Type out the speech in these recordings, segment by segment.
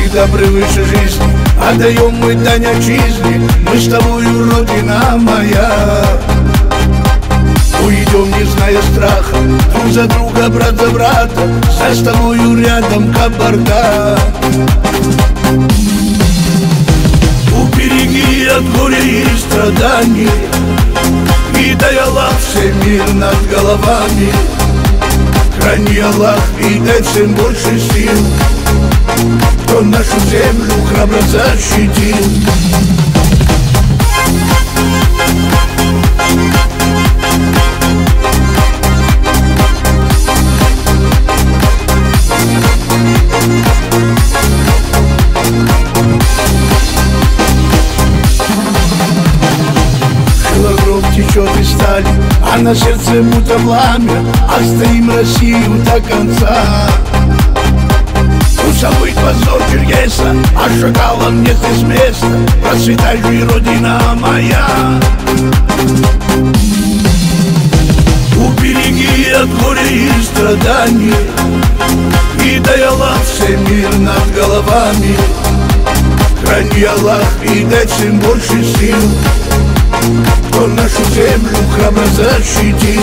всегда превыше жизни. Отдаем мы дань отчизне, мы с тобою, Родина моя. Уйдем, не зная страха, друг за друга, брат за брата, с тобою рядом Кабарда. Убереги от горя и страданий, и дай Аллах всем мир над головами. Храни Аллах и дай всем больше сил, кто нашу землю храбро защитил. Течет из стали, а на сердце будто пламя. Отстоим Россию до конца. Забыть позор Черкеса, а шакалам нет из места. Процветай же, Родина моя. Убереги от горя и страданий, и дай Аллах всем мир над головами. Храни Аллах и дай всем больше сил, кто нашу землю храбро защитил.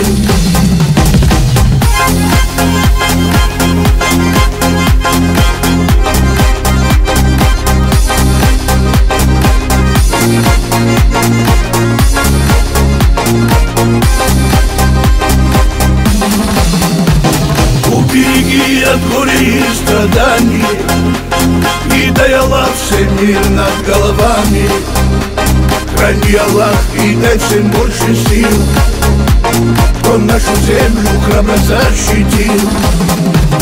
Убереги от горя и страданий, и дай Аллах всем мир над головами. Храни Аллах и дай всем больше сил, кто нашу землю храбро защитил.